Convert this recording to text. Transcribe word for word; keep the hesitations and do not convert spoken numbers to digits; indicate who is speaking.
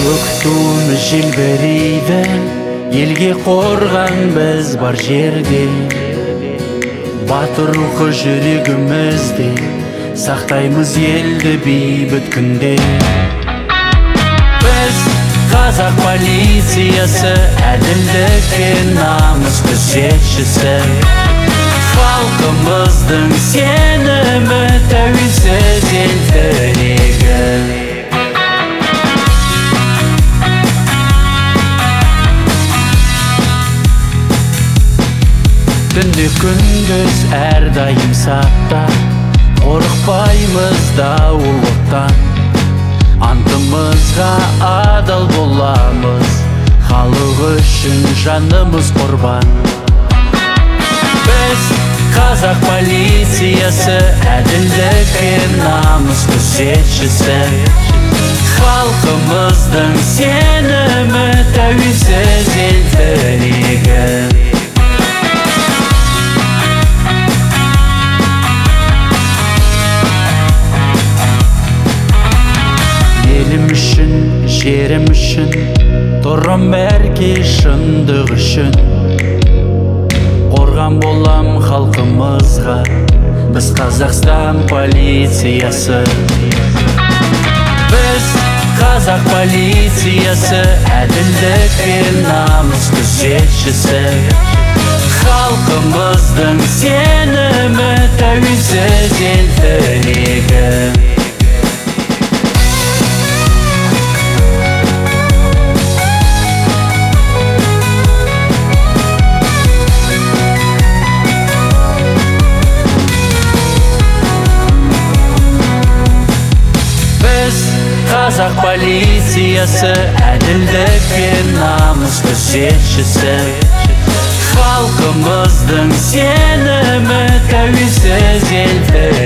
Speaker 1: Көк туымыз желбірейді, елге қорған біз бар жерде. Батыр рухы жүрегімізде, сақтаймыз елді бейбіт күнде. Біз қазақ полициясы, әділдік пен намыс күзетшісі. Халқымыздың сенімі, тәуелсіз ел тірегі. Түнде күндіз әрдайым сақта, қорықпаймыз дауыл оттан. Антымызға адал боламыз, халық үшін жанымыз құрбан. Біз қазақ полициясы, әділдік пен намыс күзетшісі. Халқымыздың сенімі, тәуелсіз ел тірегі. Елім үшін, жерім үшін, тұрам әрке шындық үшін. Қорған болам халқымызға, біз Қазақстан полициясы. Біз қазақ полициясы, әділдік пен намыс күзетшісі. Халқымыздың сенімі, тәуелсіз ел тірегі. Қазақ полициясы, әділдік пен намыс күзетшісі. Халқымыздың сенімі, тәуелсіз ел тірегі.